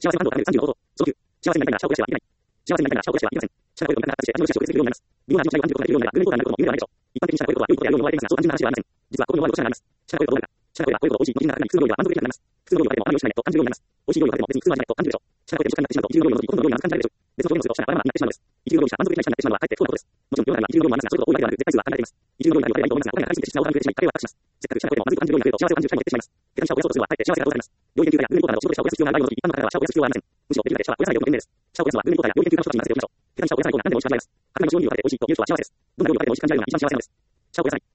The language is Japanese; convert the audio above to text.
幸せ満足を30のこと。上級。幸せになりたいなら社を増やしてはいけない。幸せになりたいなら社を増やしてはいけません。社会を感じて味の知識を受け継ぐようになります。微妙な味の違いを感じることができるようになれば、軍になることも有名であるでしょう。一般的に社会は良いことや良いものを言われていますが、そう単純な話ではありません。実はここに弱いことがあります。社会はどうなるか。社会は良いことを美味しい、の気になる中に普通の料理は満足できなくなります。普通の料理を食べてもあまり美味しくないと感じるようになります。美味しい料理を食べても別に普通の味ないと感じるでしょう。社会で食感がってしまうと、一流料理の時、ほとんど料理がまず感じられるでしょう。別の表現をすると、社会はバラバラになってしまうのです。一流料理者、満足できない人になってしまうのはかえって不幸なことです。もちろん世の中には一流料理もありますが、それほど多いわけではなく、絶対数は限られています。一流料理が良いと思いますが、お金がかかりすぎて品を食べてしまい、彼は圧迫します。せっかく社会でもまずく感じる料理が増えると、幸せを感じる社にも減ってしまいます。下手に社を増やそうとするのはかえって幸せが遠ざかります。料理研究家や軍リポーターなど仕事で社を増やす必要がある場合の時、一般の方々は社を増やす必要はありません。むしろできるだけ社は増やさないようにというです。社を増やすのは軍リポーターや料理研究家の人たちに任せておきましょう。下手に社を増やさない方が何でも美味しく感じられます。白米の塩料理を食べて美味しいという人は幸せです。どんな料理を食べても美味しく感じられるのは一番幸せなのです。社を増やさない。